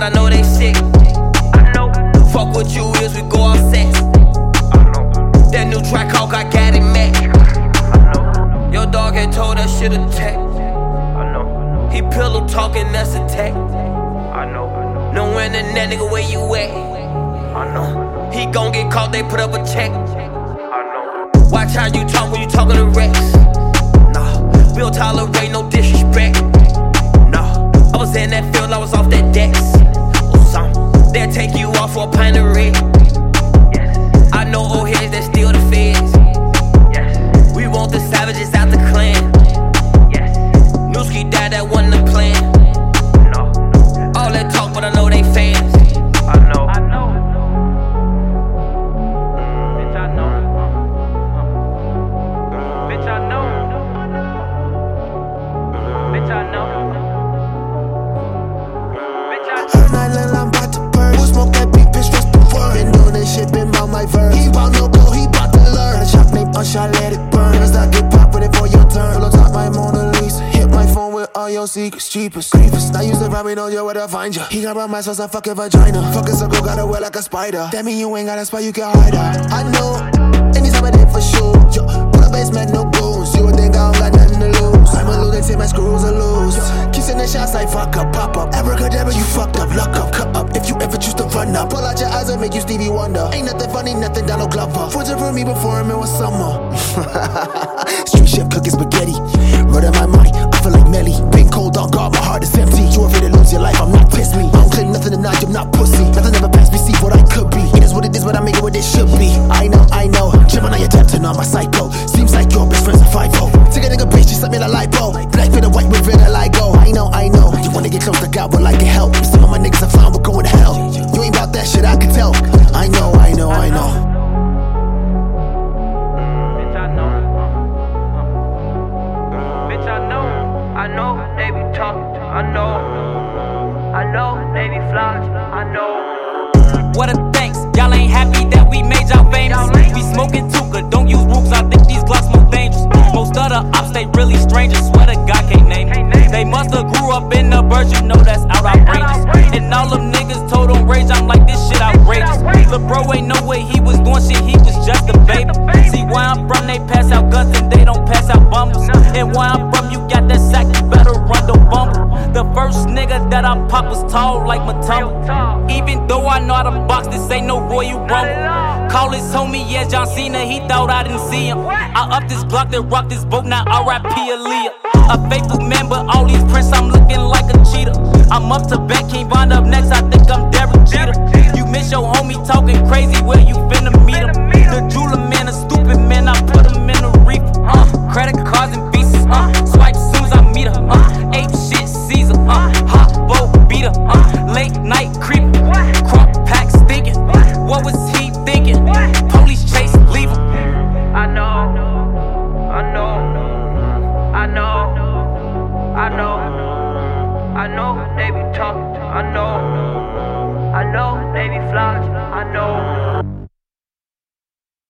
I know they sick. I know. Fuck what you is, we go off sex. I know. That new track Hawk, I got it match. I know. Your dog ain't told that shit attack. I know. He pillow talking, that's attack. I know. Knowing that nigga where you at. I know. He gon' get caught, they put up a check. I know. Watch how you talk when you talking to Rex. Nah, we'll tolerate no disrespect. Nah, I was in that field, I was off that Dex. They'll take you off for a pint of red. Yes. I know old heads that steal the feds. Yes. We want the savages out the clan. Yes. Newski died, that wasn't the plan. No. All that talk, but I know they fans. I know. I know. Bitch, I know. Bitch, I know. Bitch, I know. Bitch, I know. Her night, I'm about to burn. Who smoke that big bitch, what's the word? Been doing this shit, been about my verse. He bout no go, he bout to learn. A shot named Usher, let it burn. As I get pop with it for your turn. Pull on top my Mona Lisa. Hit my phone with all your secrets, cheapest. Creepers. Now use the rap, know you where to find ya. He got around my sauce, I fucking vagina. Fuck a circle, got away like a spider. That mean you ain't got a spot, you can hide her. I know, anytime I did for sure. Yo, pull up basement, no goons. You would think I don't got nothing to lose. I'm a lunatic, my screws are loose. Kissing the shots like fuck up, pop up. Abracadabra, you fucked up, lock up, cut up. If you ever choose to run up, pull out your eyes and make you Stevie Wonder. Ain't nothing funny, nothing down no Glover. Fortune for me before him, it was summer. Street chef cooking spaghetti. Murder my mind, I feel like Melly. Big cold dog guard, my heart is empty. You afraid to lose your life, I'm not piss me. I don't claim nothing tonight, I'm not pussy. Nothing ever passed me, see what I could be. It is what it is, but I make it what it should be. I know. Chippin' on your tap, turn on my psycho. Seems like your best friend's a 5-0. Take a nigga bitch, just let me the lipo. Black fit a white with red, I go. I know. You wanna get close to God, but like to help. Some of my niggas are fine, we're going to hell. You ain't about that shit, I can tell. I know. Bitch, I know. Bitch, I know. I know they be talking. I know they be flogging. I know. What a thanks, y'all ain't happy that we made y'all famous. We smoking Tuka, don't use rooks, I think these Glocks more dangerous. Most of the ops, they really strangers, swear to God can't name it. They musta grew up in the birds, you know that's outrageous. And all them niggas told on rage, I'm like this shit outrageous. Lil' bro ain't no way he was doing shit, he was just a baby. See where I'm from, they pass out guns and they don't pass out bumbles. And where I'm from, you got that sack, you better run, don't bumble. The first nigga that I pop was tall like Matumbo. Even though I know how to box, this ain't no Royal Rumble. Call his homie, yeah, John Cena, he thought I didn't see him. I up this block that rock this boat, now R.I.P. Aaliyah. A faithful man, but all these prints, I'm looking like a cheetah. I'm up to bat, King Von up next, I think I'm Derek Jeter. You miss your homie talking crazy, where you finna meet him? The jeweler man, a stupid man, I put him in a reefer. Credit cards and visas, swipe soon as I meet her. Ape shit, Caesar, hot boat beater, late night creeper, crop pack stinking. What was he thinking? Police chase, leave him. I know they be talking. I know they be flogging. I know.